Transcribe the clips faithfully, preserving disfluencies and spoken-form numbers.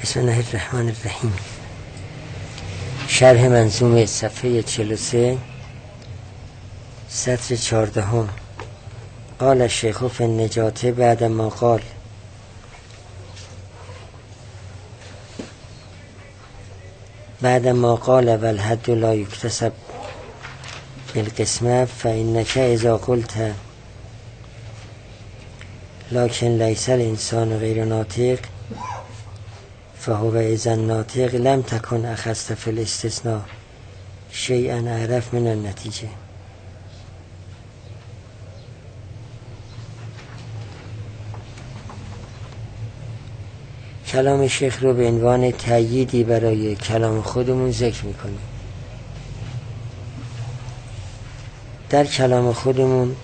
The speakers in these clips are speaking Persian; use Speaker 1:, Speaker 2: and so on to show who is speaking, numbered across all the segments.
Speaker 1: بسم الله الرحمن الرحیم. شرح منظومه صفحه چهل و سه سطر چهاردهم. قال الشیخ فی النجاة بعد ما قال بعد ما قال والحد لا یکتسب بالقسمة فإنك اذا قلت لكن ليس الانسان غیر ناطق فهو اذا ناطق لم تكن اخذت في الاستثناء شيئا اعرف من النتیجه. کلام شیخ رو به عنوان تأییدی برای کلام خودمون ذکر میکنیم. در کلام خودمون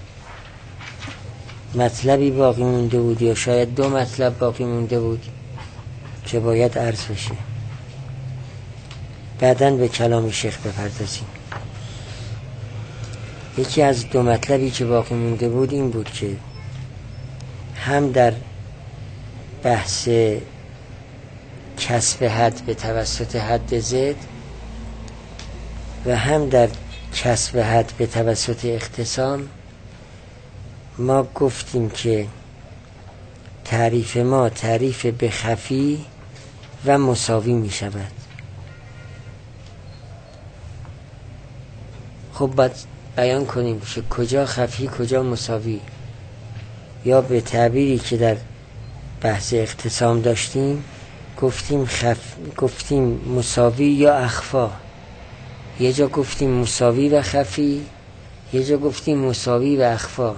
Speaker 1: مطلبی باقی مونده بود یا شاید دو مطلب باقی مونده بود که باید عرض بشه. بعداً به کلام شیخ بپردازیم. یکی از دو مطلبی که باقی مونده بود این بود که هم در بحث کسب حد به توسط حد زد و هم در کسب حد به توسط اختصام ما گفتیم که تعریف ما تعریف به خفی و مساوی می شود. خب باید بیان کنیم که کجا خفی کجا مساوی، یا به تعبیری که در بحث اختصام داشتیم گفتیم خف... گفتیم مساوی یا اخفا. یه جا گفتیم مساوی و خفی، یه جا گفتیم مساوی و اخفا.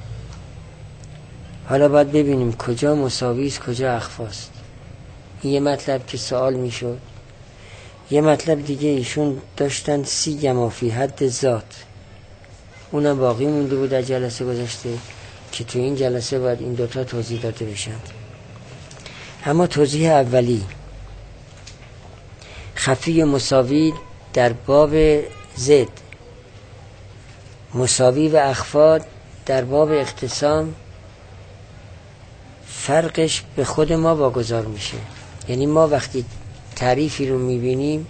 Speaker 1: حالا باید ببینیم کجا مساوی است کجا اخفاست. این یه مطلب که سوال میشد. یه مطلب دیگه ایشون داشتن سیما فی حد ذات، اونم باقی مونده بود در جلسه گذشته که تو این جلسه باید این دوتا توضیح داده بشن. اما توضیح اولی خفی مساوی در باب زد، مساوی و اخفا در باب اختصام، فرقش به خود ما واگذار میشه. یعنی ما وقتی تعریفی رو میبینیم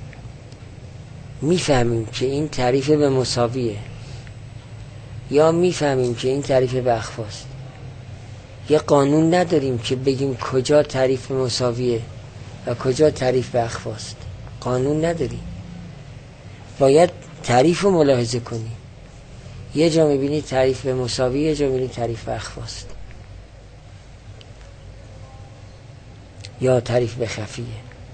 Speaker 1: میفهمیم که این تعریف به مساویه، یا میفهمیم که این تعریف به اخفاست. یه قانون نداریم که بگیم کجا تعریف به مساویه و کجا تعریف به اخفاست. قانون نداریم. باید تعریف رو ملاحظه کنیم. یه جا میبینی تعریف به مساویه، یه جا میبینی تعریف به اخفاست یا تعریف به خفیه.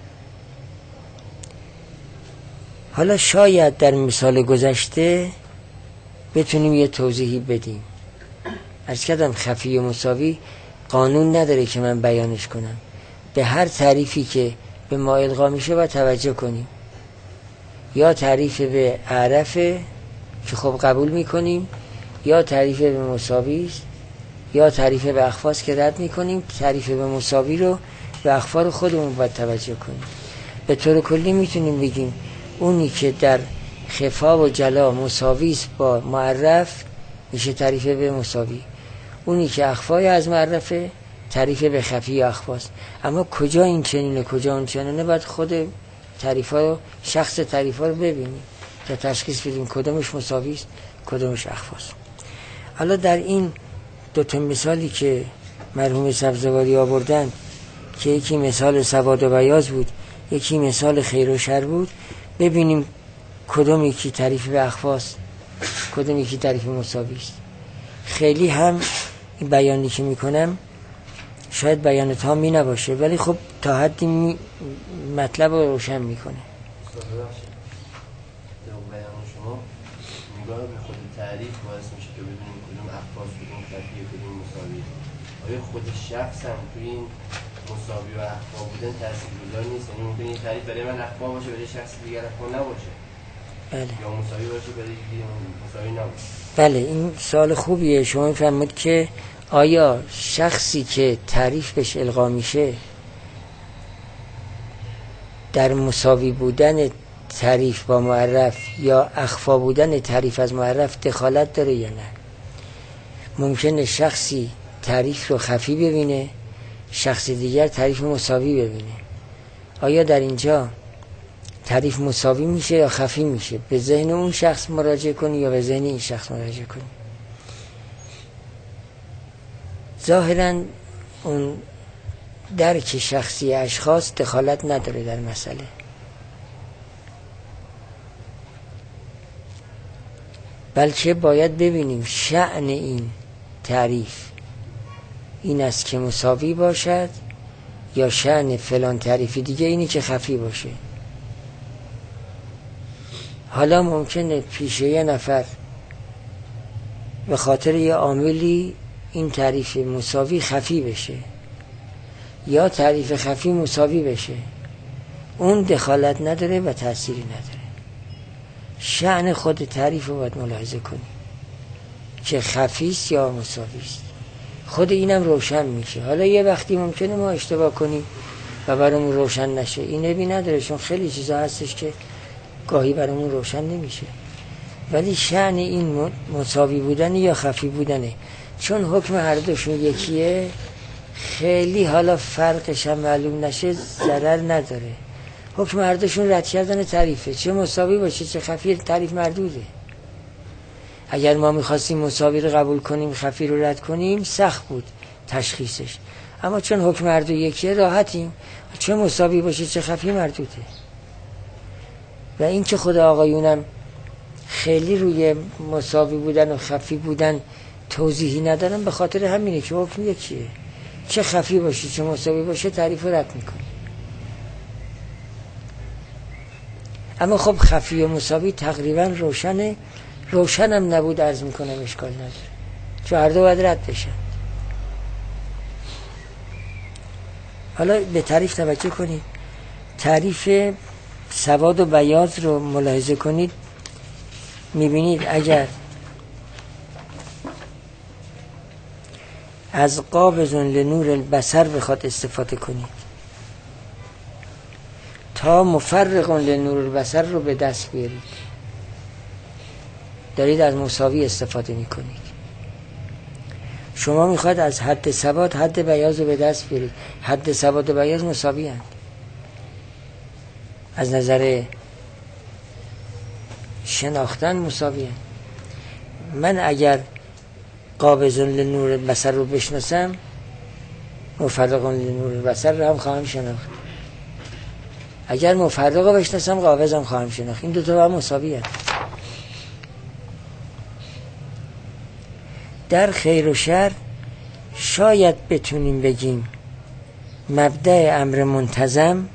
Speaker 1: حالا شاید در مثال گذشته بتونیم یه توضیحی بدیم. عرض کردم خفی و مساوی قانون نداره که من بیانش کنم. به هر تعریفی که به ما القا میشه باید توجه کنیم. یا تعریف به اعرفه که خب قبول میکنیم، یا تعریف به مساوی است، یا تعریف به اخفاست که رد میکنیم. تعریف به مساوی رو و اخفا رو خودمون باید توجه کنیم. به طور کلی میتونیم بگیم اونی که در خفا و جلا مساوی است با معرف میشه تعریف به مساوی، اونی که اخفای از معرفه تعریف به خفی و اخفاست. اما کجا این چنینه کجا اون چنینه باید خود تعریفا رو شخص تعریفا رو ببینیم تا تشخیص بدیم کدومش مساوی است کدومش اخفاست. حالا در این دو تا مثالی که مرحوم سبزواری آوردن که یکی مثال سواد و بیاض بود، یکی مثال خیر و شر بود، ببینیم کدوم یکی تعریف به اخفاست کدوم یکی تعریف مساوی است. خیلی هم این بیانی که میکنم شاید بیان تامی نباشه، ولی خب تا حدی می... مطلب رو روشن میکنه.
Speaker 2: بیان شما نگاه به خود تعریف باعث میشه که بدونیم کدوم اخفاست کدوم خفیه کدوم مساویه. آیا خود شخص هم توی این مساوی و اخفا بودن تاثیرگذار نیست؟ یعنی ممکنه این تعریف برای من اخفا باشه برای شخص دیگر اخفا نباشه،
Speaker 1: بله،
Speaker 2: یا مساوی باشه برای دیگه مساوی نباشه.
Speaker 1: بله، این سوال خوبیه. شما میفهمید که آیا شخصی که تعریف بهش القا میشه در مساوی بودن تعریف با معرف یا اخفا بودن تعریف از معرف دخالت داره یا نه؟ ممکنه شخصی تعریف رو خفی ببینه، شخص دیگر تعریف مساوی ببینه. آیا در اینجا تعریف مساوی میشه یا خفی میشه؟ به ذهن اون شخص مراجعه کنی یا به ذهن این شخص مراجعه کنی؟ ظاهراً اون درک شخصی اشخاص دخالت نداره در مسئله، بلکه باید ببینیم شأن این تعریف این است که مساوی باشد یا شأن فلان تعریفی دیگه اینی که خفی باشه. حالا ممکنه پیش یه نفر به خاطر یه عاملی این تعریف مساوی خفی بشه یا تعریف خفی مساوی بشه، اون دخالت نداره و تأثیری نداره. شأن خود تعریف رو باید ملاحظه کنی که خفیست یا مساویست. خود اینم روشن میشه. حالا یه وقتی ممکنه ما اشتباه کنیم و برامون روشن نشه، این نبی نداره، چون خیلی چیزا هستش که گاهی برامون روشن نمیشه. ولی شأن این مساوی بودن یا خفی بودنه، چون حکم هر دوشون یکیه، خیلی حالا فرقش هم معلوم نشه ضرر نداره. حکم هر دوشون رد کردن تعریفه، چه مساوی باشه چه خفی تعریف مردوده. اگر ما میخواستیم مساوی رو قبول کنیم خفی رو رد کنیم سخت بود تشخیصش، اما چون حکم هر دو یکیه راحتیم، چه مساوی باشه چه خفی مردوده. و این که خود آقایونم خیلی روی مساوی بودن و خفی بودن توضیحی ندارن، به خاطر همینه که حکم یکیه، چه خفی باشه چه مساوی باشه تعریف رو رد میکنه. اما خب خفی و مساوی تقریبا روشنه، روشنم نبود عرض میکنم اشکال نداره، چون هر دو باید رد بشن. حالا به تعریف توجه کنید. تعریف سواد و بیاض رو ملاحظه کنید، میبینید اگر از قابض لنور البصر بخواد استفاده کنید تا مفرق لنور البصر رو به دست بیارید، دارید از مساوی استفاده میکنید. شما میخواد از حد سواد حد بیاض رو به دست بیارید، حد سواد و بیاض مساوی هستند از نظر شناختن مساوی هستند. من اگر قابض لنور البصر رو بشناسم، مفرق لنور البصر رو هم خواهم شناخت. اگر مفرق رو بشناسم قابض هم خواهم شناخت. این دو تا هم مساوی هستند. در خیر و شر شاید بتونیم بگیم مبدأ امر منتظم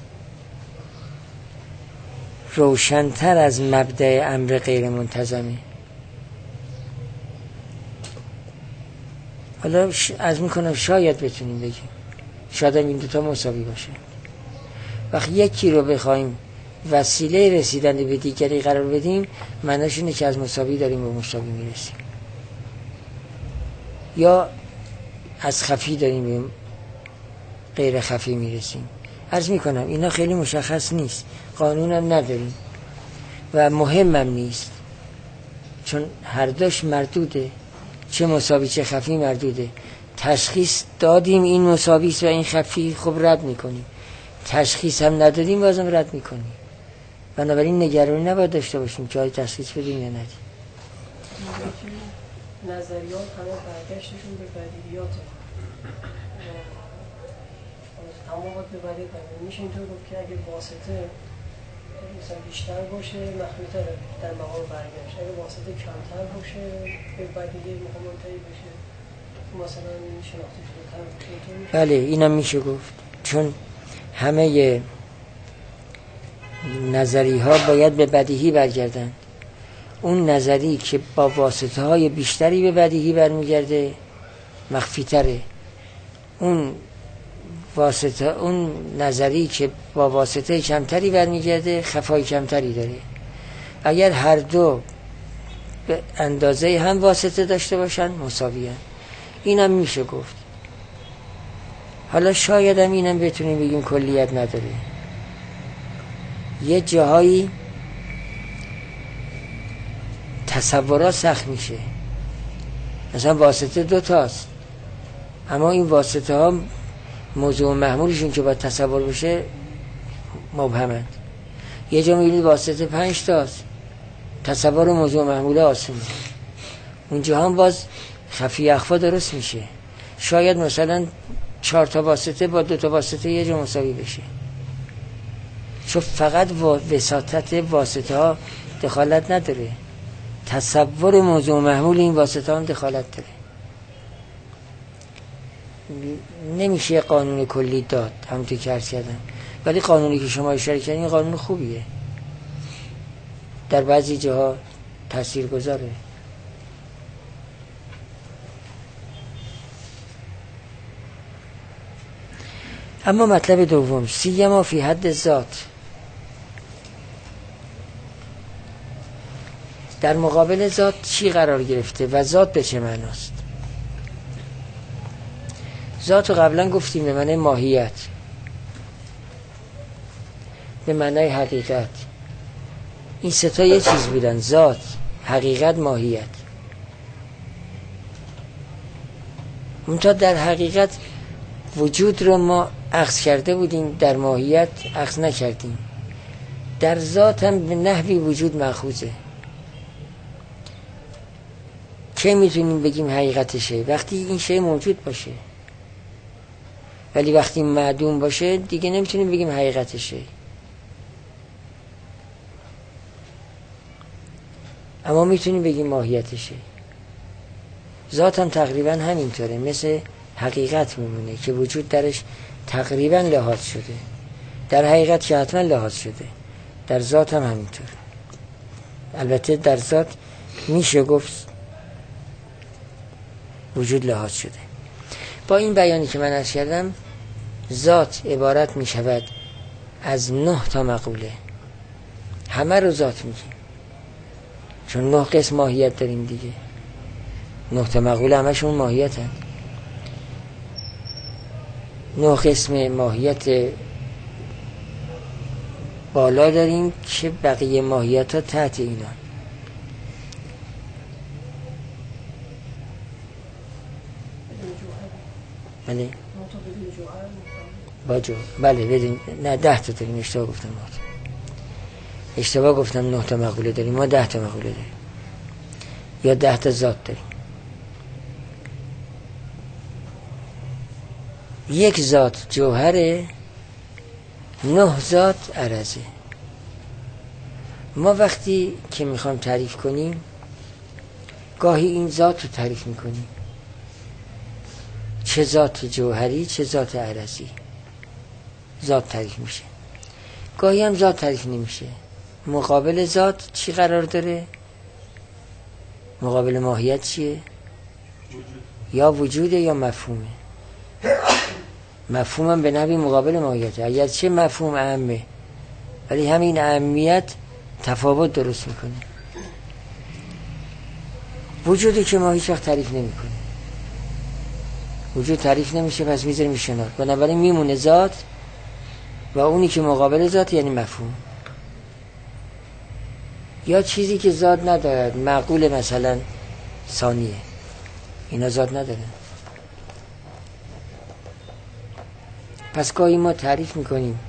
Speaker 1: روشن‌تر از مبدأ امر غیر منتظمه. حالا از میکنم شاید بتونیم بگیم، شاید هم این دوتا مساوی باشه. وقتی یکی رو بخوایم وسیله رسیدن به دیگری قرار بدیم، معناش اینه که از مساوی داریم به مساوی میرسیم، یا از خفی داریم به غیر خفی میرسیم. عرض میکنم اینا خیلی مشخص نیست، قانونم نداریم و مهمم نیست، چون هر دوش مردوده، چه مساوی چه خفی مردوده. تشخیص دادیم این مساوی است و این خفی، خب رد میکنیم. تشخیص هم ندادیم بازم رد میکنیم. بنابراین نگرانی نباید داشته باشیم که آیا تشخیص بدیم یا ندیم.
Speaker 3: نظریات همه برگشتشون به بدیهیاته، اما باید به بدیهیات هم میشه اینطور گفت که اگه واسطه مثلا بیشتر باشه مخلوطه در مقام برگشت، اگه واسطه کمتر باشه به بدیهی مقام منتهی بشه مثلا شناخته شده تر باشه.
Speaker 1: بله اینم میشه گفت، چون همه نظری ها باید به بدیهی برگردن. اون نظری که با واسطه های بیشتری به بدیهی برمیگرده مخفی تره، اون واسطه اون نظری که با واسطه کمتری برمیگرده خفای کمتری داره. اگر هر دو به اندازه هم واسطه داشته باشن مساوی هستند. اینم میشه گفت. حالا شاید هم اینم بتونیم بگیم کلیت نداره، یه جاهایی تصورات سخت میشه. مثلا واسطه دو تاست، اما این واسطه ها موضوع محمولشون که باید تصور بشه مبهمند. یه جا میبینید واسطه پنج تاست، تصور موضوع محمول آسونه، اونجا هم باز خفی اخفا درست میشه. شاید مثلا چهار تا واسطه با دو تا واسطه یه جا مساوی بشه، چون فقط وساطت واسطه ها دخالت نداره، تصور موضوع محمول این واسطه هم دخالت داره. نمیشه قانون کلی داد همونطور که عرض کردم، ولی قانونی که شما اشاره کردین این قانون خوبیه، در بعضی جاها تأثیر گذاره. اما مطلب دوم، سیما فی حد ذات، در مقابل ذات چی قرار گرفته و ذات به چه معناست؟ ذات رو قبلا گفتیم به معنی ماهیت، به معنی حقیقت. این سه تا یه چیز بودن، ذات، حقیقت، ماهیت. منتها در حقیقت وجود رو ما اخذ کرده بودیم، در ماهیت اخذ نکردیم. در ذات هم به نحوی وجود مأخوذه. که میتونیم بگیم حقیقتشه؟ وقتی این شی موجود باشه، ولی وقتی معدوم باشه دیگه نمیتونیم بگیم حقیقتشه. اما میتونیم بگیم ماهیتشه. ذات هم تقریبا همینطوره، مثل حقیقت میمونه که وجود درش تقریبا لحاظ شده، در حقیقت که حتما لحاظ شده، در ذات هم همینطور. البته در ذات میشه گفت وجود لحاظ شده. با این بیانی که من عرض کردم، ذات عبارت میشود از نه تا مقوله. همه رو ذات میگیم، چون نه قسم ماهیت داریم دیگه. نه تا مقوله همشون ماهیت هست. نه قسم ماهیت بالا داریم که بقیه ماهیت ها تحت اینا. بله با جو بله بدین. نه ده تا داریم، اشتباه گفتم ما اشتباه گفتم نه تا مقوله داریم، ما ده تا مقوله داریم یا ده تا ذات داریم. یک ذات جوهره، نه ذات عرضه. ما وقتی که میخوام تعریف کنیم گاهی این ذات رو تعریف میکنیم، چه ذات جوهری چه ذات عرضی ذات تعریف میشه. گاهی هم ذات تعریف نمیشه. مقابل ذات چی قرار داره؟ مقابل ماهیت چیه؟ وجود. یا وجوده یا مفهومه. مفهوم هم به نحوی مقابل ماهیته. اگر چه مفهوم اهمه، ولی همین اهمیت تفاوت درست میکنه. وجودی که ما هیچ وقت تعریف نمیکنه، وجود تعریف نمیشه، پس میذاریم کنار. بنابراین میمونه ذات و اونی که مقابل ذات یعنی مفهوم. یا چیزی که ذات ندارد، معقول مثلا ثانیه، اینا ذات نداره. پس گاهی ما تعریف میکنیم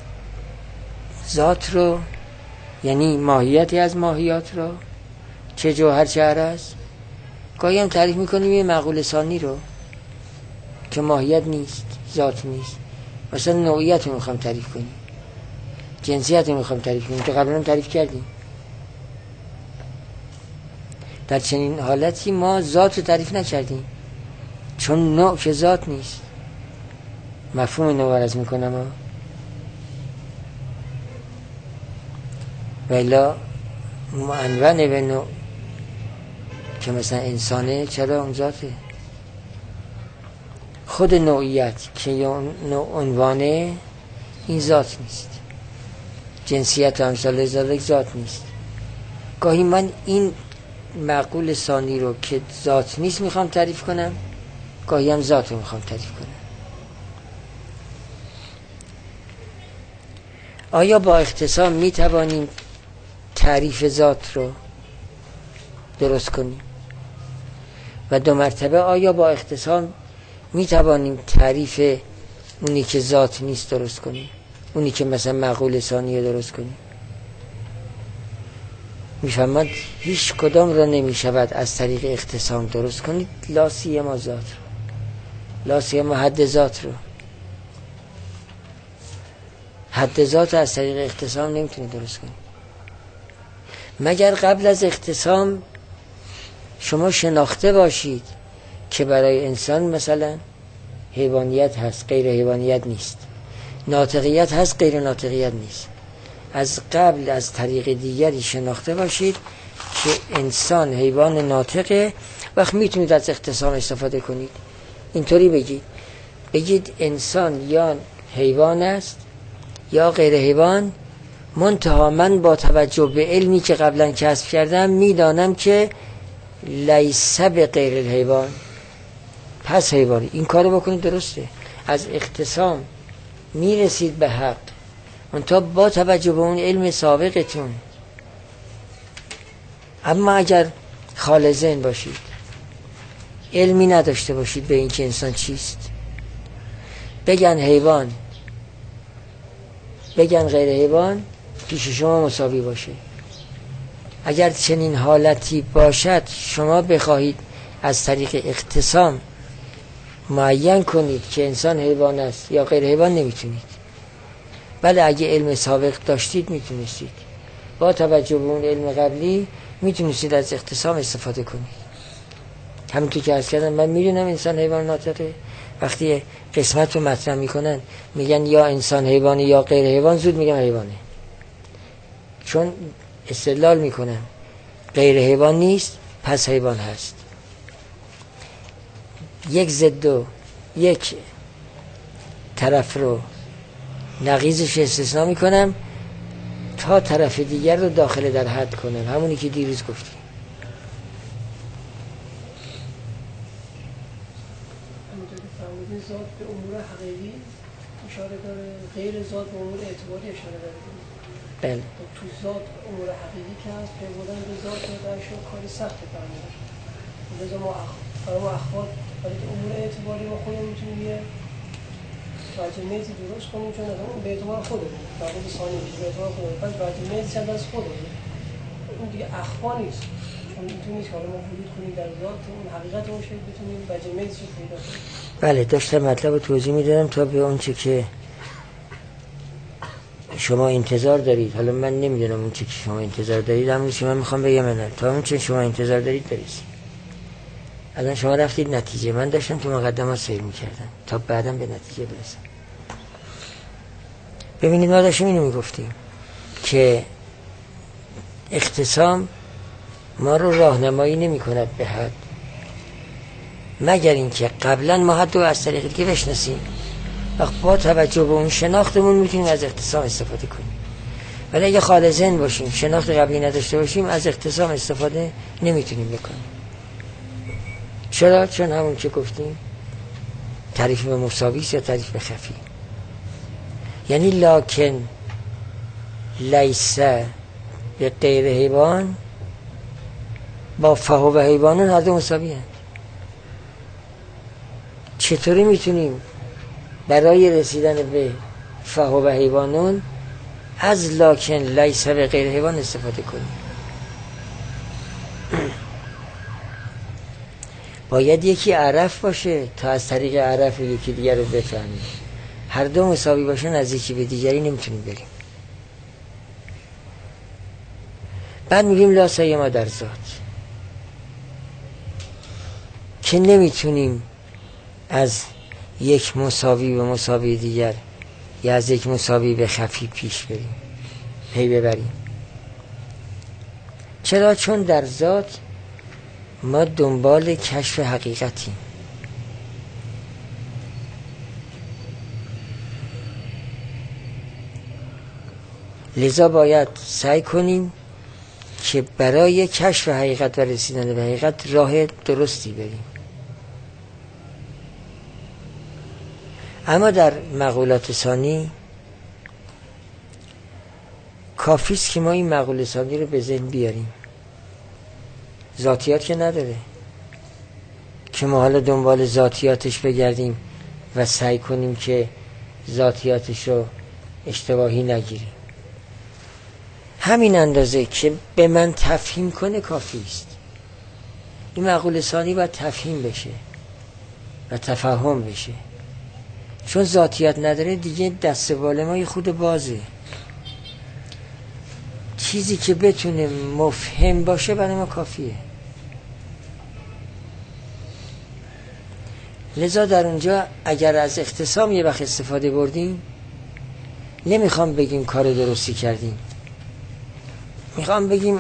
Speaker 1: ذات رو، یعنی ماهیتی از ماهیات رو، چه جوهر چه عرض. گاهی هم تعریف میکنیم یه معقول ثانی رو که ماهیت نیست، ذات نیست. مثلا نوعیت رو میخوام تعریف کنیم، جنسیت رو میخوام تعریف کنیم که قبلا هم تعریف کردیم. در چنین حالتی ما ذات رو تعریف نکردیم، چون نوع که ذات نیست. مفهوم نوع عرض میکنم ها. ویلا معنون به نوع که مثلا انسانه، چرا اون ذاته؟ خود نوعیت که نوع عنوانه این ذات نیست. جنسیت و امثال ذالک ذات نیست. گاهی من این معقول ثانی رو که ذات نیست میخوام تعریف کنم، گاهی هم ذات رو میخوام تعریف کنم. آیا با اختصار میتوانیم تعریف ذات رو درست کنیم؟ و دو مرتبه آیا با اختصار میتوانیم تعریف اونی که ذات نیست درست کنیم، اونی که مثلا معقول ثانیه درست کنیم. میفهمد هیچ کدام را نمیشود از طریق اختصام درست کنید، لا سیما ذات رو، لا سیما حد ذات رو. حد ذات از طریق اختصام نمیتونید درست کنید مگر قبل از اختصام شما شناخته باشید که برای انسان مثلا حیوانیت هست، غیر حیوانیت نیست، ناطقیت هست، غیر ناطقیت نیست. از قبل از طریق دیگری شناخته باشید که انسان حیوان ناطقه، وقت میتونید از اختصام استفاده کنید. اینطوری بگید بگید انسان یا حیوان است یا غیر حیوان، منتها من با توجه به علمی که قبلا کسب کردم میدانم که لیس به غیر الحیوان، پس حیوانی. این کارو بکنید درسته، از اختصام میرسید به حق، منتها با توجه به اون علم سابقتون. اما اگر خالصین باشید، علمی نداشته باشید به این که انسان چیست، بگن حیوان بگن غیر حیوان، پیش شما مساوی باشه. اگر چنین حالتی باشد شما بخواهید از طریق اختصام معین کنید که انسان حیوان است یا غیر حیوان، نمیتونید. بله اگه علم سابق داشتید میتونستید، با توجه به اون علم قبلی میتونستید از اختصام استفاده کنید. همونطور که عرض کردم من میدونم انسان حیوان ناطقه، وقتی قسمت رو مطرح میکنن میگن یا انسان حیوانی یا غیر حیوان، زود میگم حیوانه، چون استدلال میکنن غیر حیوان نیست پس حیوان هست. یک ضد و یک طرف رو نقیضش استثناء میکنم تا طرف دیگر رو داخل در حد کنم، همونی که دیروز گفتیم.
Speaker 3: ذات به امور حقیقی اشاره داره، غیر ذات به امور اعتباری اشاره داره.
Speaker 1: بله.
Speaker 3: تو ذات امور حقیقی که هست به بودن به ذات درشون کاری سخته فرمونه. لذا ما برای ما اخبار برای امور اعتباری ما خودمون میتونیم یه راجع میزی درست کنیم، چون اون به اعتبار خودمون راجع به ثانیه به اعتبار خودمون، پس راجع میزی چند از خودمون، اون دیگه اخبار نیست. چون میتونید که حالا ما ورود کنیم در ذات اون حقیقت اون شکل بتونیم راجع میزی رو پیدا کنیم.
Speaker 1: بله داشتم مطلب رو توضیح میدادم تا به اون چه که شما انتظار دارید. حالا من نمیدونم اون چه که شما انتظار دارید، اما من میخوام بگم نه تا اون چه شما انتظار دارید برسید. الان شما رفتید نتیجه، من داشتم تو مقدمات سیر میکردم تا بعدم به نتیجه برسم. ببینید ما داشتیم اینو میگفتیم که اختصام ما رو راهنمایی نمی کند به حد، مگر اینکه قبلا ما حد رو از طریقی که بشناسیم، وقت با توجه به اون شناختمون میتونیم از اختصام استفاده کنیم. ولی اگه خالصین باشیم، شناخت قبلی نداشته باشیم، از اختصام استفاده نمیتونیم بکنیم. چرا؟ چون همون که گفتیم تعریف به مساوی یا تعریف به خفی، یعنی لکن لیس به غیر حیوان با فهو و حیوانون هر دو مساوی هست. چطوری میتونیم برای رسیدن به فهو و حیوانون از لکن لیس به غیر حیوان استفاده کنیم؟ باید یکی عرف باشه تا از طریق عرف یکی دیگر رو بفهمیم. هر دو مساوی باشن از یکی به دیگری نمیتونیم بریم. بعد میگیم لا سیما در ذات، که نمیتونیم از یک مساوی به مساوی دیگر یا از یک مساوی به خفی پیش بریم، پی ببریم. چرا؟ چون در ذات ما دنبال کشف حقیقتیم. لذا باید سعی کنیم که برای کشف حقیقت و رسیدن به حقیقت راه درستی بریم. اما در مقولات ثانی کافیست که ما این مقوله ثانی رو به ذهن بیاریم. ذاتیات که نداره که ما حالا دنبال ذاتیاتش بگردیم و سعی کنیم که ذاتیاتش رو اشتباهی نگیریم. همین اندازه که به من تفهیم کنه کافی است. این مقوله ثانی باید تفهیم بشه و تفهم بشه، چون ذاتیات نداره دیگه دست بال ما خود بازه. چیزی که بتونه مفهم باشه برای ما کافیه. لذا در اونجا اگر از اختصام یه وقت استفاده بردیم، نمیخوام بگیم کار درستی کردیم، میخوام بگیم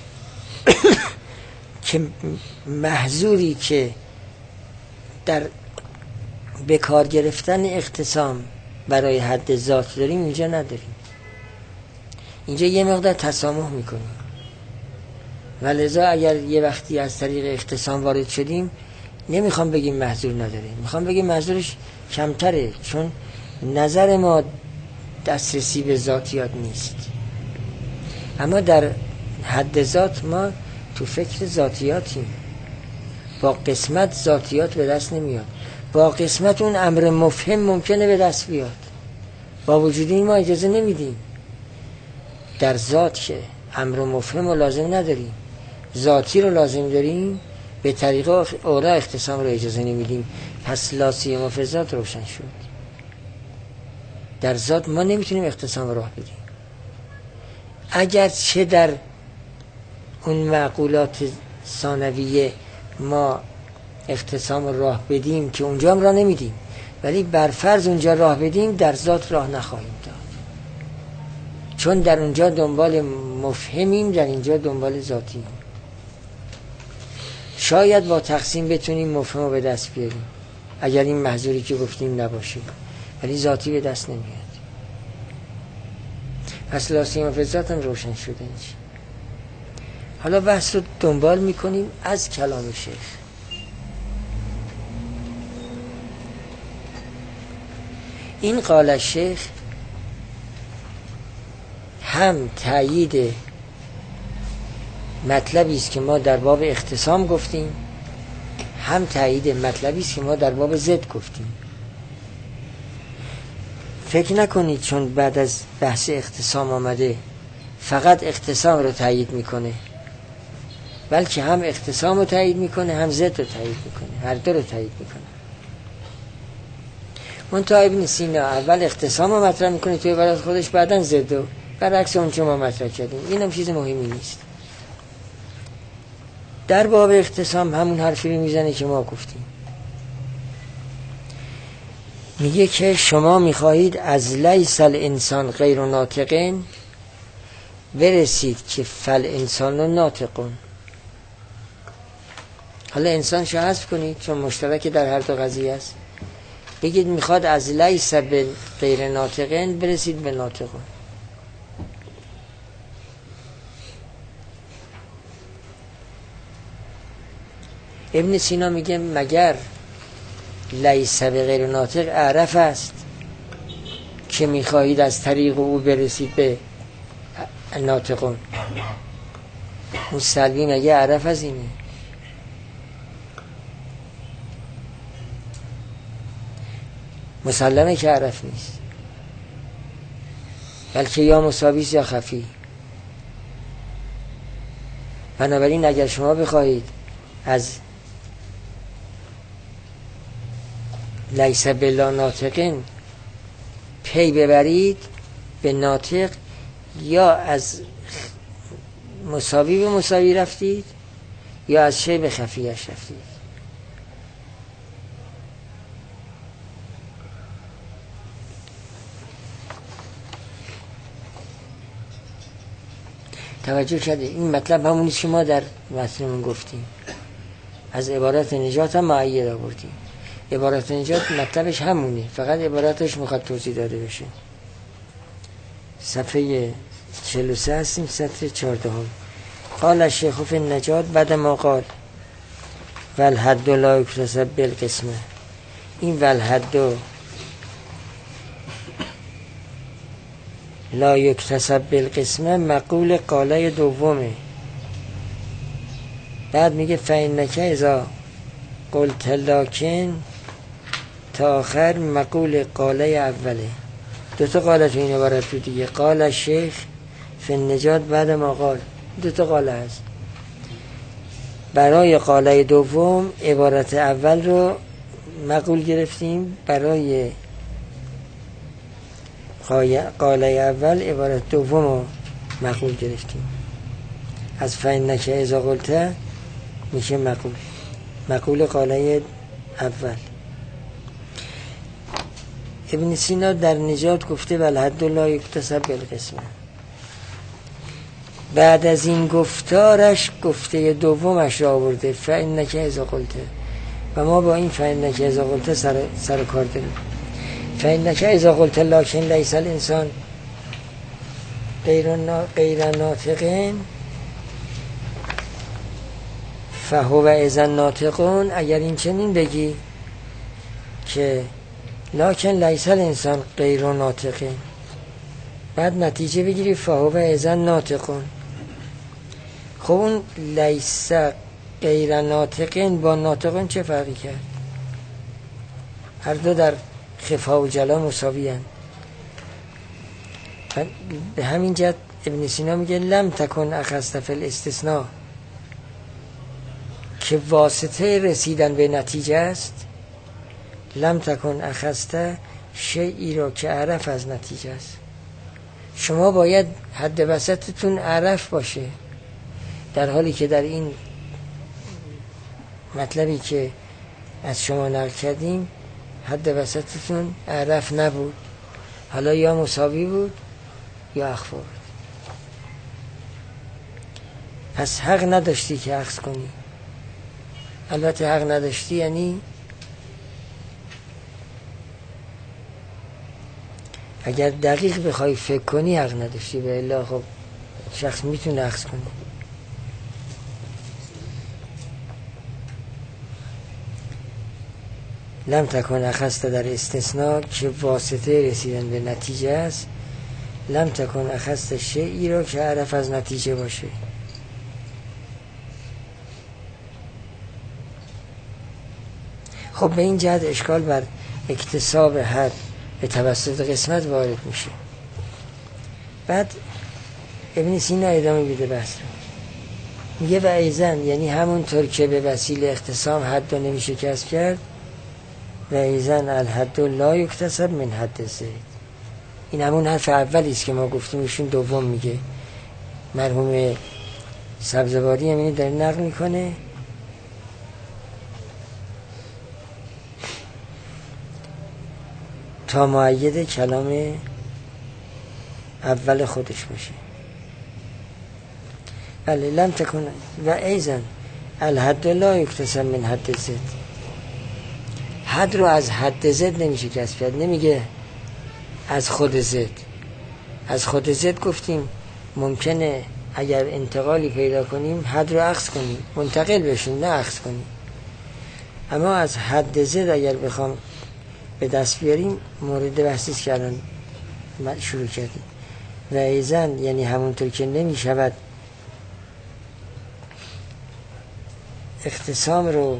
Speaker 1: که محظوری که در به کار گرفتن اختصام برای حد ذات داریم اینجا نداریم. اینجا یه مقدار تسامح میکنیم و لذا اگر یه وقتی از طریق اختصام وارد شدیم، نمیخوام بگیم محظور نداره، میخوام بگیم محظورش کمتره، چون نظر ما دسترسی به ذاتیات نیست. اما در حد ذات ما تو فکر ذاتیاتیم. با قسمت ذاتیات به دست نمیاد، با قسمت اون امر مفهم ممکنه به دست بیاد. با وجود این ما اجازه نمیدیم. در ذات که امر مفهم رو لازم نداریم، ذاتی رو لازم داریم، به طریق اولا اختصام رو اجازه نمیدیم. پس لاسی ما فی ذات روشن شد. در ذات ما نمیتونیم اختصام راه بدیم. اگر چه در اون معقولات ثانویه ما اختصام راه بدیم که اونجا هم راه نمیدیم، ولی برفرض اونجا راه بدیم، در ذات راه نخواهیم داد، چون در اونجا دنبال مفهمیم، در اینجا دنبال ذاتیم. شاید با تقسیم بتونیم مفهوم رو به دست بیاریم اگر این محظوری که گفتیم نباشه، ولی ذاتی به دست نمیاد. پس لاسیم و ذات هم روشن شده اینجا. حالا بحث رو دنبال میکنیم از کلام شیخ. این قال شیخ هم تایید مطلبی است که ما در باب اختصام گفتیم، هم تایید مطلبی است که ما در باب ضد گفتیم. فکر نکنید چون بعد از بحث اختصام آمده فقط اختصام رو تایید میکنه، بلکه هم اختصام رو تایید میکنه، هم ضد رو تایید میکنه، هر دو رو تایید میکنه. منتها ابن سینا اول اختصام رو مطرح میکنه توی عبارت خودش، بعدن ضد رو، برعکس اون که ما مطرح کردیم. این هم چیز مهمی نیست. در باب اختصام همون حرفی رو میزنه که ما گفتیم. میگه که شما میخواهید از لیس الانسان غیر ناطقین برسید که فل انسان ناطقون. حالا انسان شو حذف کنید چون مشترک در هر دو قضیه است. بگید میخواد از لیس به غیر ناطقین برسید به ناطقون. ابن سینا میگه مگر لیس به غیر ناطق اعرف است که میخواهید از طریق او برسید به ناطقون؟ اون سلبی مگه اعرف از اینه؟ مسلمه که اعرف نیست، بلکه یا مساویس یا خفی. بنابراین اگر شما بخواهید از لیس بلا ناطقین پی ببرید به ناطق، یا از مساوی به مساوی رفتید یا از شی به خفیش رفتید. توجه کرده این مطلب همونیست که ما در متنمون گفتیم. از عبارت نجات هم معید آوردیم. عبارت نجات مطلبش همونه، فقط عبارتش میخواد توضیح داده بشه. صفحه چهل و سه هستیم، سطر چهارده هم. قال الشیخ فی النجات بعد ما قال والحد لا یکتسب بالقسمه. این والحد لا یکتسب بالقسمه مقول قاله دومه. بعد میگه فإنک اذا قلت لکن عبارت آخر مقول قاله اوله. دو تا قاله تو این عبارت بود دیگه. قال شیخ فی النجات بعد ما قال، دو تا قاله هست. برای قاله دوم عبارت اول رو مقول گرفتیم، برای قاله اول عبارت دوم رو مقول گرفتیم. از فإنک اذا قلت میشه مقول، مقول قاله اول. ابن سینا در نجات گفته والحد لا یکتسب بالقسمه. بعد از این گفتارش گفته دومش را آورده فإنک اذا قلت، و ما با این فإنک اذا قلت سر, سر کار داریم. فإنک اذا قلت لکن لیس الانسان غیر ناطقین فهو اذا ناطقون. اگر این چنین بگی که لکن لیس الانسان غیر ناطقین، بعد نتیجه بگیری فهو اذا ناطقون. خب اون لیس غیر ناطقین با ناطقون چه فرقی کرد؟ هر دو در خفا و جلا مساوی هستند. به همین جهت ابن سینا میگه لم تکن اخذت فی الاستثناء، که واسطه رسیدن به نتیجه است. لم تکن اخذت شیئی را که عرف از نتیجه است. شما باید حد وسطتون عرف باشه، در حالی که در این مطلبی که از شما نقل کردیم حد وسطتون عرف نبود، حالا یا مساوی بود یا اخفا بود. پس حق نداشتی که اخذ کنی. البته حق نداشتی یعنی اگر دقیق بخوای فکر کنی حق نداشتی، به الا خب شخص میتونه اخذ کنه. لم تکن اخذت در استثناء که واسطه رسیدن به نتیجه است. لم تکن اخذت شیئی را که عرف از نتیجه باشه. خب به این جهت اشکال بر اکتساب حد به توسط قسمت وارد میشه. بعد ابن سینا ادامه میده بحث رو، میگه و ایزن، یعنی همونطور که به وسیله اختصام حد رو نمیشه کسب کرد، و ایزن الحد لا یکتسب من حد زید. این همون حرف اولی است که ما گفتیم، ایشون دوم میگه. مرحوم سبزواری هم اینو داره نقل میکنه. تا مؤید کلام اول خودش باشه. بله لم تکن و ایزن الحد لا یکتسب من حد زد. حد رو از حد زد نمیشه کسب کرد. نمیگه از خود زد. از خود زد گفتیم ممکنه اگر انتقالی پیدا کنیم حد رو اخذ کنیم، منتقل بشیم، نه اخذ کنیم. اما از حد زد اگر بخوام به دست بیاریم مورد بحثیست که الان شروع کردیم. و ایزن یعنی همونطور که نمی شود اختصام رو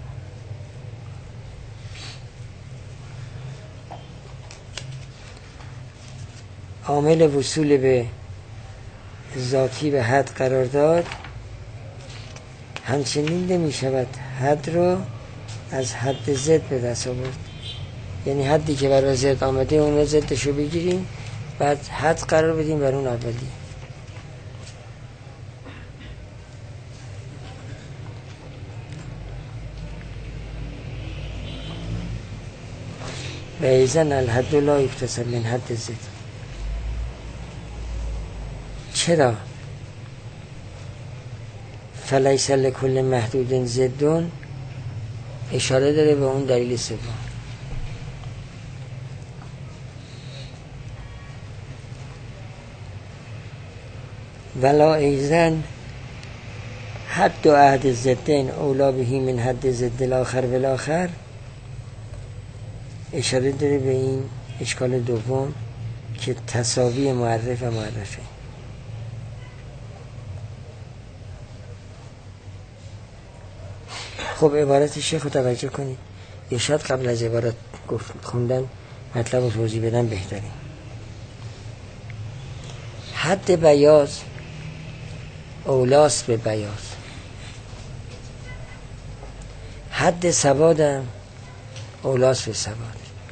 Speaker 1: عامل وصول به ذاتی به حد قرار داد، همچنین نمی شود حد رو از حد زد به دست آورد. یعنی حدی که برای زد آمده اون زدشو بگیریم، بعد حد قرار بدیم بر اون اولی. و ایزن الحد لا یکتسب من حد زد. چرا؟ فلیس لکل محدود زدون اشاره داره به اون دلیل سوم. ولا ایزن حد و عهد زدین اولا بهی من حد زد الاخر بالاخر اشاره داره به این اشکال دوم که تساوی معرف و معرفه. خب عبارت شیخ رو توجه کنید. یا شاید قبل از عبارت گفت خوندن مطلب رو توضیح بدن بهتره. حد بیاض اولاست به بیاض، حد سوادم اولاست به سواد.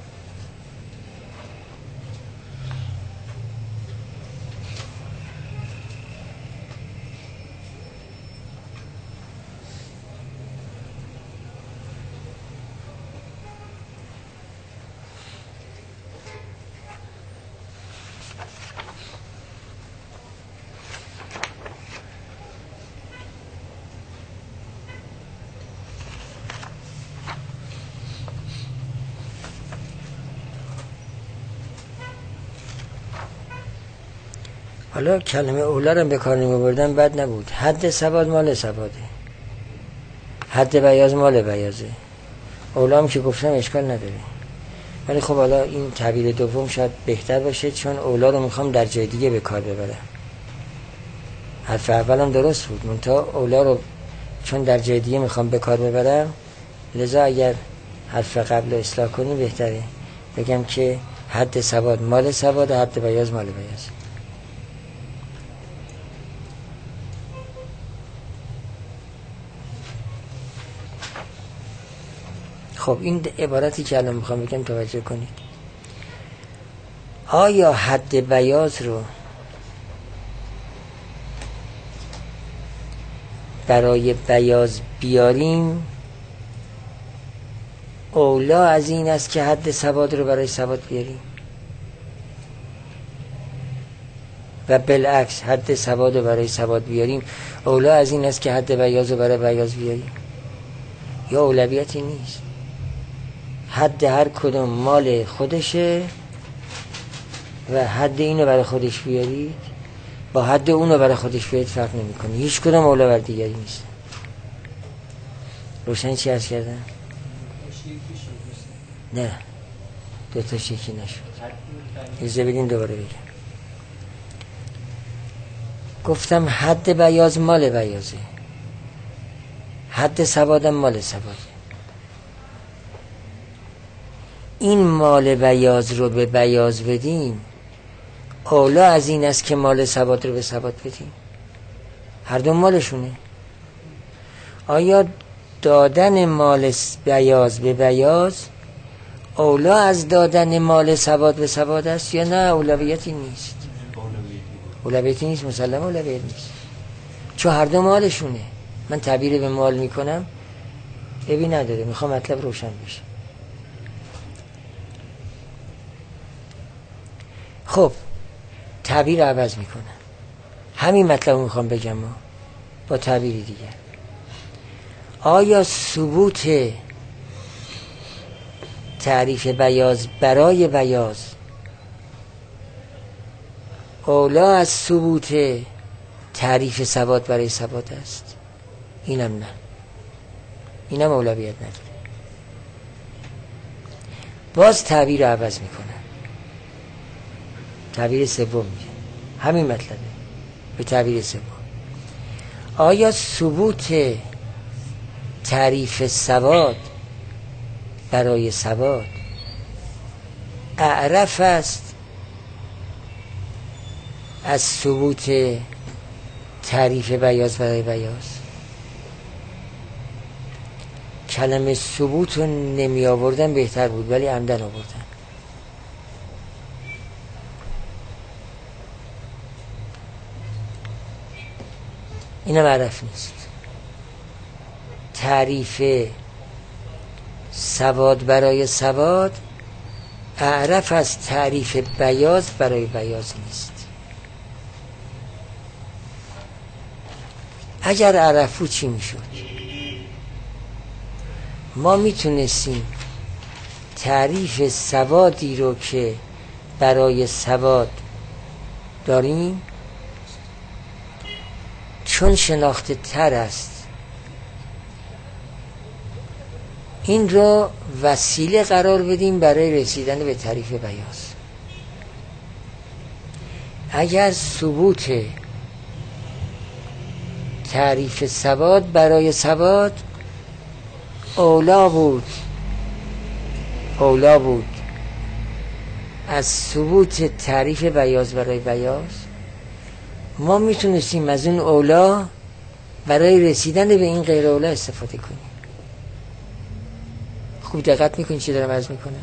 Speaker 1: حالا کلمه اولا رو به کار نمی بردن بد نبود. حد سواد مال سواده، حد بیاض مال بیاضه. اولا هم که گفتم اشکال نداره، ولی خب حالا این تعبیر دوم شاید بهتر باشه، چون اولا رو میخوام در جای دیگه به کار ببرم. حرف اولم درست بود، منتها اولا رو چون در جای دیگه میخوام به کار ببرم، لذا اگر حرف قبل رو اصلاح کنی بهتره. بگم که حد سواد مال سواد، حد بیاض مال بیاض. خب این عبارتی که الان میخوام بگم توجه کنید. آیا حد بیاض رو برای بیاض بیاریم اولا از این است که حد سواد رو برای سواد بیاریم، و بالعکس حد سواد رو برای سواد بیاریم اولا از این است که حد بیاض رو برای بیاض بیاریم؟ یا اولویتی نیست؟ حد هر کدوم مال خودشه و حد اینو برای خودش بیارید با حد اونو برای خودش بیارید فرق نمی کنه. هیچ کدوم اولا بر دیگری نیست. روشن چی عرض کردم؟ نه دوتا شیکی نشد. اجازه بدین دوباره بگم. گفتم حد بیاض مال بیاضه، حد سوادم مال سواده. این مال بیاض رو به بیاض بدیم اولا از این است که مال سواد رو به سواد بدیم. هر دو مالشونه. آیا دادن مال بیاض به بیاض اولا از دادن مال سواد به سواد است یا نه؟ اولویتی نیست. اولویتی نیست، مسلم اولویت نیست، چون هر دو مالشونه. من تعبیر به مال میکنم عیبی نداره، میخوام مطلب روشن بشه. خب تعبیر عوض میکنم، همین مطلب رو میخوام بگم با تعبیری دیگر. آیا ثبوت تعریف بیاض برای بیاض اولا از ثبوت تعریف سواد برای سواد است؟ اینم نه، اینم اولویت نداره. باز تعبیر عوض میکنم، تعبیر سوم میشه همین مطلبه به تعبیر سوم. آیا ثبوت تعریف سواد برای سواد اعرف است از ثبوت تعریف بیاض برای بیاض؟ کلمه ثبوت رو نمی آوردن بهتر بود، ولی عمدن آوردن. اینم عرف نیست. تعریف سواد برای سواد اعرف از تعریف بیاض برای بیاض نیست. اگر عرفو چی میشد؟ ما میتونستیم تعریف سوادی رو که برای سواد داریم چون شناخته تر است این رو وسیله قرار بدیم برای رسیدن به تعریف بیاض. اگر ثبوت تعریف سواد برای سواد اولا بود اولا بود از ثبوت تعریف بیاض برای بیاض، ما میتونستیم از اون اولا برای رسیدن به این غیر اولا استفاده کنیم. خوب دقت میکنید چی دارم عرض میکنم.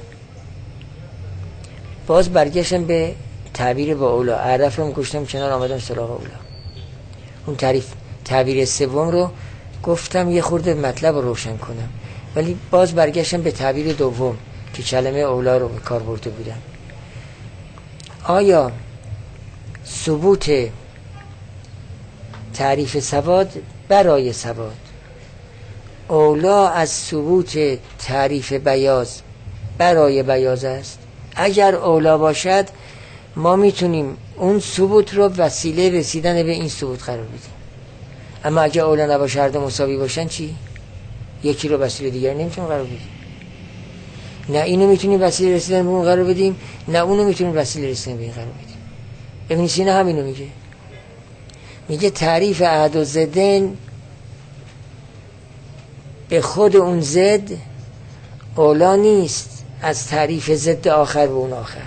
Speaker 1: باز برگشتم به تعبیر با اولا، عرف رو گشتم کنار، آمدم سراغ اولا. اون تعریف تعبیر سوم رو گفتم یه خورده مطلب رو روشن کنم، ولی باز برگشتم به تعبیر دوم که کلمه اولا رو به کار برده بودم. آیا ثبوت تعریف سواد برای سواد اولا از ثبوت تعریف بیاض برای بیاض است؟ اگر اولا باشد ما میتونیم اون ثبوت رو وسیله رسیدن به این ثبوت قرار بدیم. اما اگر اولا نباشه، هر دو مساوی باشن چی؟ یکی رو وسیله دیگر نمیتونیم قرار بدیم. نه اینو میتونیم وسیله رسیدن به اون قرار بدیم، نه اونو میتونیم وسیله رسیدن به این قرار بدیم. ابن سینا همینو میگه. میگه تعریف احد و ضدین به خود اون ضد اولا نیست از تعریف ضد آخر به اون آخر.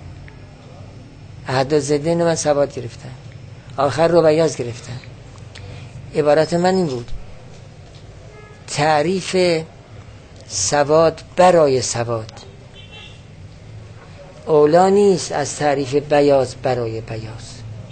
Speaker 1: احد و ضدین رو من ثبات گرفتم، آخر رو بیاض گرفتم. عبارت من این بود: تعریف سواد برای سواد اولا نیست از تعریف بیاض برای بیاض.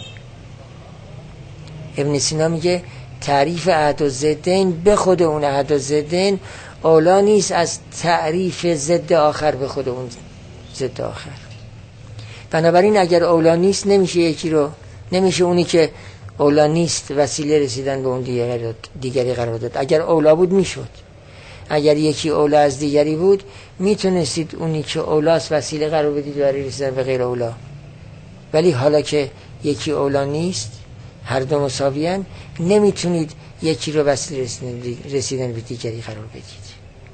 Speaker 1: ابن سینا میگه تعریف احد و ضدین به خود اون احد و ضدین اولا نیست از تعریف ضد آخر به خود اون ضد آخر. بنابراین اگر اولا نیست، نمیشه یکی رو، نمیشه اونی که اولا نیست وسیله رسیدن به اون دیگری, دیگری قرار داد. اگر اولا بود میشد. اگر یکی اولا از دیگری بود، میتونستید اونی که اولاست وسیله قرار بدید برای رسیدن به غیر اولا. ولی حالا که یکی اولا نیست، هر دو مساویان، نمیتونید یکی رو وسیله رسیدن, رسیدن به دیگری قرار بدید.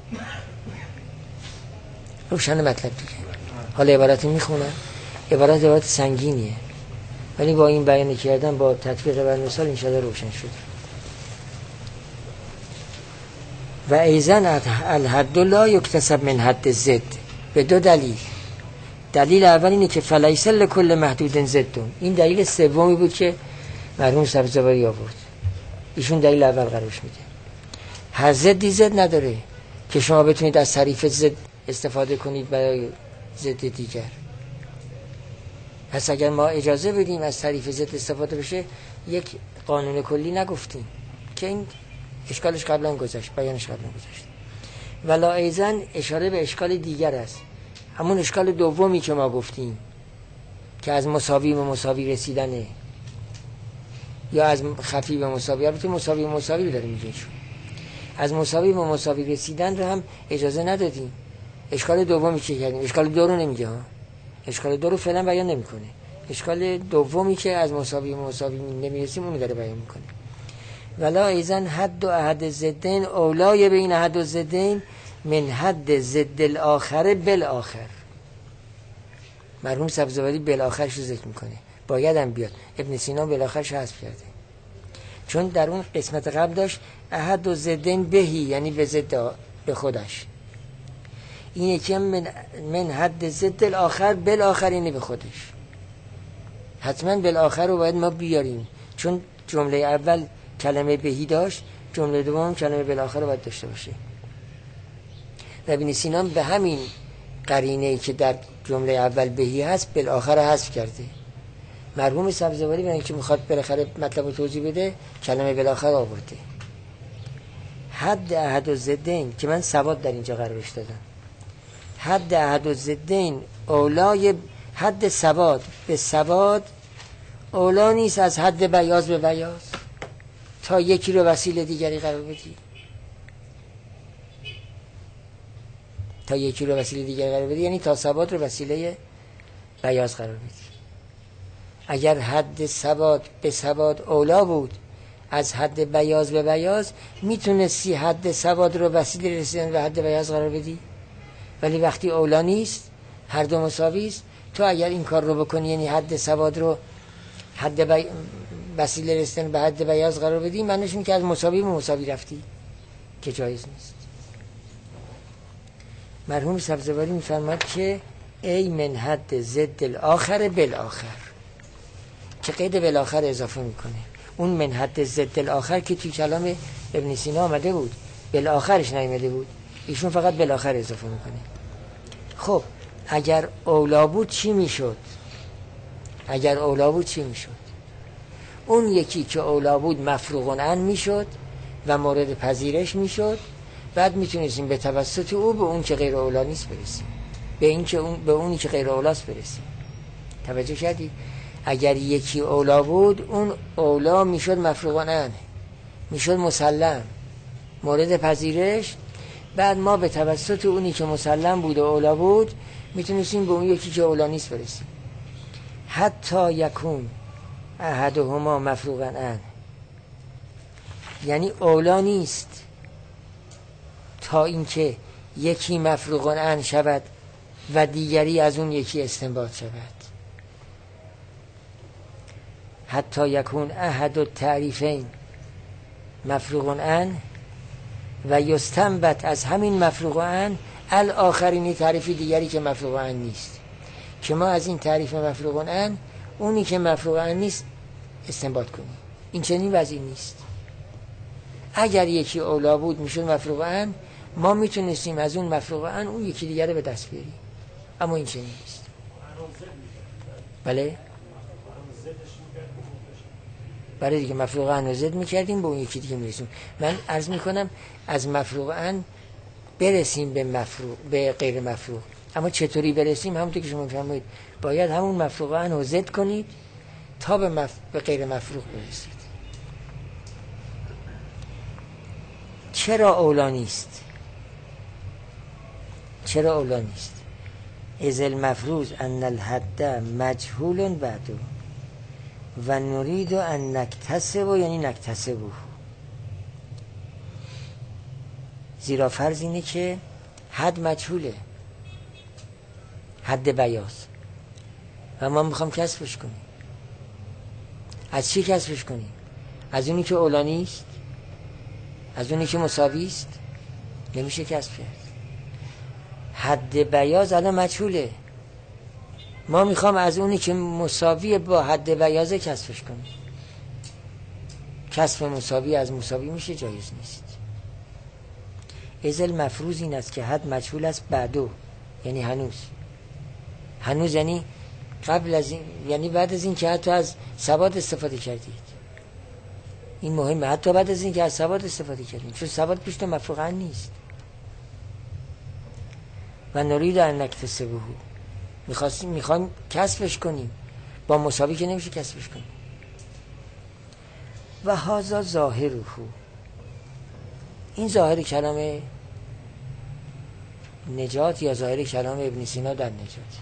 Speaker 1: روشن مطلب دیگه. حالا عبارت میخونم. عبارت عبارت سنگینیه، ولی با این بیان کردن، با تطبیق بر مثال انشاءالله روشن شد. و ایزن الحد لا یکتسب من حد زد، به دو دلیل. دلیل اول اینه که فلیس لکل محدود زدون. این دلیل سومی بود که مرحوم سبزواری آورد. ایشون دلیل اول قرارش میده. هر زدی زد نداره که شما بتونید از تعریف زد استفاده کنید برای زد دیگر. پس اگر ما اجازه بدیم از تعریف زد استفاده بشه، یک قانون کلی نگفتیم که این اشکالش قبلا گذشت، بیانش قبلا گذشت. ولا ایزن اشاره به اشکال دیگر است، همون اشکال دومی که ما گفتیم که از مساوی به مساوی رسیدنه، یا از خفی به مساوی. البته مساوی به مساوی داره میگه، از مساوی به مساوی رسیدن رو هم اجازه ندادیم. اشکال دومی که کردیم، اشکال دو رو نمیگه ها، اشکال دو رو فعلا بیان نمیکنه. اشکال دومی که از مساوی به مساوی نمیرسیم اون داره بیان میکنه. ولا ایزن حد و احد زدین اولای بین حد و زدین من حد زد الاخر بالاخر. مرحوم سبزواری بالاخرش رو ذکر میکنه، باید هم بیاد. ابن سینا بالاخرش حذف کرده، چون در اون قسمت قبل داشت احد و زدین بهی، یعنی به ضد به خودش. این یکی هم من, من حد زد الاخر بالاخر، یعنی به خودش. حتما بالاخر رو باید ما بیاریم، چون جمله اول کلمه بهی داشت، جمله دوم کلمه بالاخر رو باید داشته باشه. و ابن سینا به همین قرینه‌ای که در جمله اول بهی هست بالاخر حذف کرده. مرحوم سبزواری برای اینکه میخواد بالاخره مطلب رو توضیح بده، کلمه بالاخر آورده. حد احد و ضدین که من سواد در اینجا قرارش دادم، حد احد و ضدین اولای حد سواد به سواد اولا نیست از حد بیاض به بیاض تا یکی رو وسیله دیگری قرار بدی. تا یکی رو وسیله دیگری قرار بدی یعنی تا سواد رو وسیله بیاض قرار بدی. اگر حد سواد به سواد اولا بود از حد بیاض به بیاض، میتونستی حد سواد رو وسیله رسیدن به حد بیاض قرار بدی. ولی وقتی اولا نیست، هر دو مساوی است، تو اگر این کار رو بکنی، یعنی حد سواد رو حد بی... وسیله رسیدن به حد بیاض قرار بدی، معنیش اینه که از مساوی به مساوی رفتی، که جایز نیست. مرحوم سبزواری میفرماد که ای من حد ضد الاخر بالاخر، که قید بالاخر اضافه میکنه. اون من حد ضد الاخر که توی کلام ابن سینا آمده بود، بالاخرش نیامده بود، ایشون فقط بالاخر اضافه میکنه. خب اگر اولا بود چی میشد؟ اگر اولا بود چی میشد؟ اون یکی که اولا بود مفروغ عن میشد و مورد پذیرش میشد، بعد میتونستیم به توسط او به اون که غیر اولا نیست برسیم، به این که اون به اونی که غیر اولاست برسیم. توجه کردی؟ اگر یکی اولا بود، اون اولا میشد مفروغ عن، میشد مسلم، مورد پذیرش، بعد ما به توسط اونی که مسلم بود و اولا بود میتونستیم به اون یکی که اولا نیست برسیم. حتی یکون احدهما مفروغ عن، یعنی اولا نیست تا اینکه یکی مفروغ عن شود و دیگری از اون یکی استنباط شود. حتی یکون احد التعریفین مفروغ عن و یستنبط از همین مفروغ عن الاخرین، تعریف دیگری که مفروغ عن نیست، که ما از این تعریف مفروغ عن اونی که مفروغ عن نیست استنباط کنیم. این چنین وضعی نیست. اگر یکی اولا بود میشد مفروغ عن، ما میتونستیم از اون مفروغ عن اون یکی دیگر رو به دست بیاریم، اما این چنین نیست. بله؟ برای دیگه مفروغ عن رو ضد میکردیم به اون یکی دیگه میرسیم. من عرض میکنم از مفروغ عن برسیم به مفروغ، به غیر مفروغ. اما چطوری برسیم؟ همونطور که شما میفرمایید باید همون مفروغ عن رو ضد کنید تا به, مف... به غیر مفروغ برسید. چرا اولا نیست؟ چرا اولا نیست؟ از المفروض ان الحد مجهول بعدو و نريد ان نکتسب، یعنی نکتسب، زیرا فرض اینه که حد مجهوله، حد بیاض، و ما میخوام کسبش کنیم. از چی کسبش کنیم؟ از اونی که اولا نیست؟ از اونی که مساوی است؟ نمیشه کسب کرد. حد بیاض الان مجهوله، ما میخوام از اونی که مساوی با حد بیاض کسبش کنیم. کسب مساوی از مساوی میشه؟ جایز نیست. ازل مفروض این است که حد مجهول است بعدو، یعنی هنوز. هنوز یعنی قبل از این، یعنی بعد از این که حتی از ثبات استفاده کردید. این مهمه، حتی بعد از این که از ثبات استفاده کردید، چون ثبات پیش تو مفروغ عن نیست. و نريد ان نکتسبه، میخواستیم میخوایم کسبش کنیم، با مساوی که نمیشه کسبش کنیم. و هذا ظاهره، این ظاهر کلام نجات یا ظاهر کلام ابن سینا در نجات.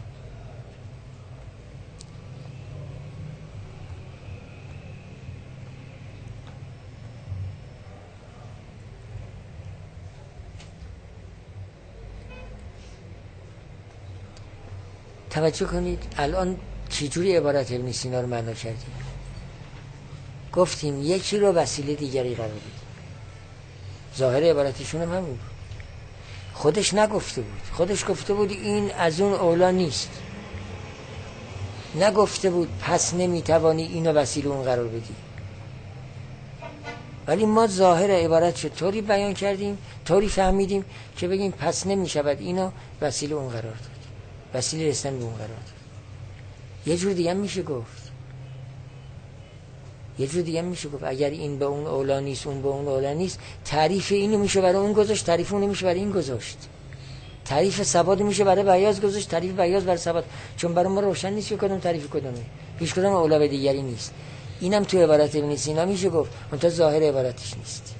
Speaker 1: توجه کنید الان چجوری عبارت ابن سینا رو معنا کردیم. گفتیم یکی رو وسیله دیگری قرار بدیم. ظاهر عبارتشون هم همین بود. خودش نگفته بود، خودش گفته بود این از اون اولا نیست، نگفته بود پس نمیتوانی اینو وسیله اون قرار بدی. ولی ما ظاهر عبارت شد طوری بیان کردیم، طوری فهمیدیم که بگیم پس نمیشود اینو وسیله اون قرار داد، وسیله رسیدن به اون قرار داد. یه جور دیگه هم میشه گفت، یه جور دیگه هم میشه گفت اگر این به اون اولا نیست، اون به اون اولا نیست، تعریف اینو میشه برای اون گذاشت، تعریف اون میشه برای این گذاشت. تعریف ثبات میشه برای بیاض گذاشت، تعریف بیاض برای ثبات، چون برای ما روشن نیست که کدوم تعریف کدومه، هیچ کدوم اولا به دیگری نیست. اینم تو عبارت ابن سینا میشه گفت، منتها ظاهر عبارتش نیست.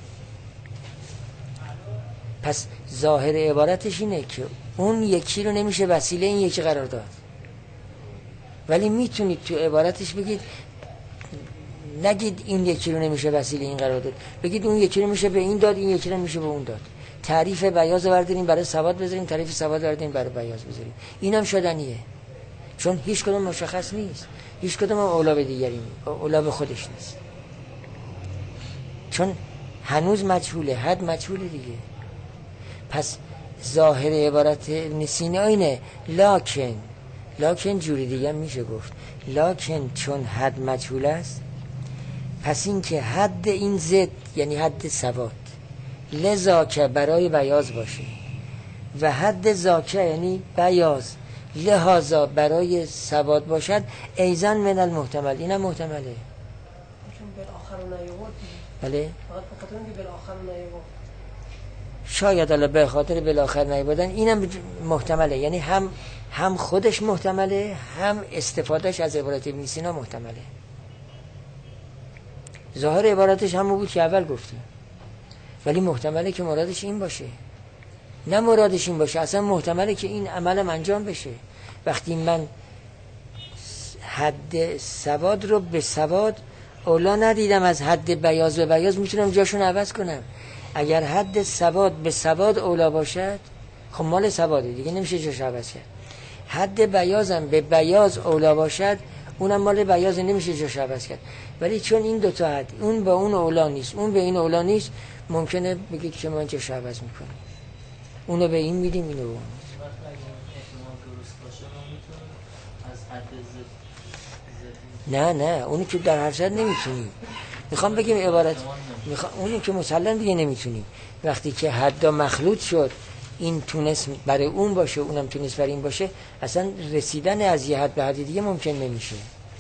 Speaker 1: پس ظاهر عبارتش اینه که اون یکی رو نمیشه وسیله این یکی قرار داد، ولی میتونید تو عبارتش بگید، نگید این یکی رو نمیشه وسیله این قرار داد، بگید اون یکی رو میشه به این داد، این یکی رو میشه به اون داد. تعریف بیاض برداریم برای ثبات بذاریم، تعریف ثبات برداریم برای بیاض بذاریم. اینم شدنیه، چون هیچ کدوم مشخص نیست، هیچ کدوم اولا به دیگری نیست، اولا به خودش نیست، چون هنوز مجهوله، حد مجهوله دیگه. پس ظاهر عبارت ابن سینا اینه لکن لکن جوری دیگه میشه گفت لکن چون حد مجهول است پس این که حد این ضد یعنی حد سواد لذا که برای بیاض باشه و حد زاکه یعنی بیاض لحاظا برای سواد باشد ایزن من المحتمل اینم محتمله
Speaker 3: چون بالاخر نیورد
Speaker 1: بله
Speaker 3: فقط به خاطر اینکه بالاخر نیورد
Speaker 1: شاید الان به خاطر بالاخر نیوردن اینم محتمله یعنی هم هم خودش محتمله هم استفادهش از عبارت ابن سینا محتمله ظاهر عبارتش همون بود که اول گفتیم ولی محتمله که مرادش این باشه نه مرادش این باشه اصلا محتمله که این عملم انجام بشه وقتی من حد سواد رو به سواد اولا ندیدم از حد بیاض به بیاض میتونم جاشون عوض کنم اگر حد سواد به سواد اولا باشد خب مال سواده دیگه نمیشه جاش عوض کرد حد بیاضم به بیاض اولا باشد اونم مال بیاض نمیشه جاش عوض کرد ولی چون این دوتا حد اون با اون اولا نیست اون به این اولا نیست ممکنه بگید که من جاش عوض میکنم اونو به این میدیم اینو به اون نه نه اونی که در هر صورت نمیتونیم میخوام بگیم عبارت میخوام اونی که مسلم دیگه نمیتونیم وقتی که حدا مخلوط شد این تونست برای اون باشه اونم تونست برای این باشه اصلا رسیدن از یه حد به حد دیگه ممکن نمیشه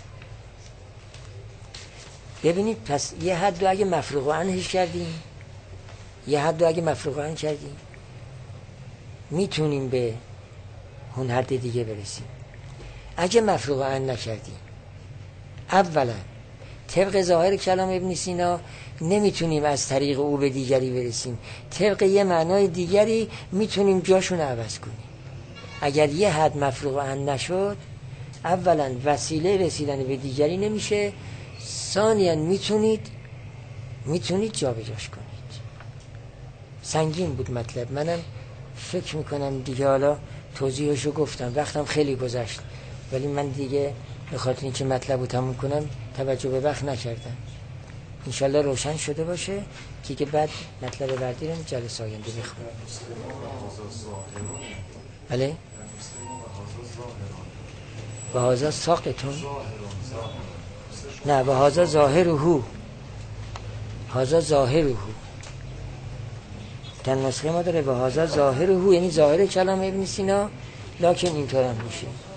Speaker 1: ببینید پس یه حد رو اگه مفروغ عنهش کردیم یه حد رو اگه مفروغ عنه کردیم میتونیم به اون حد دیگه برسیم اگه مفروغ عنه نکردیم اولا طبق ظاهر کلام ابن سینا نمیتونیم از طریق او به دیگری برسیم طبق یه معنای دیگری میتونیم جاشون عوض کنیم اگر یه حد مفروغ عنه نشد اولا وسیله رسیدن به دیگری نمیشه ثانیاً میتونید میتونید جا به جاش کنید سنگین بود مطلب منم فکر میکنم دیگه حالا توضیحشو گفتم وقتم خیلی گذشت ولی من دیگه به خاطر اینکه مطلب رو تموم کنم توجه به وقت نکردم انشالله روشن شده باشه که که بعد مطلب بعدی رو جلسه آینده بخونم بله و هازا ساقتون نه و هازا ظاهرهو هازا ظاهرهو در نسخه ما داره و هازا ظاهرهو یعنی ظاهر کلام ابن سینا لکن اینطور هم میشه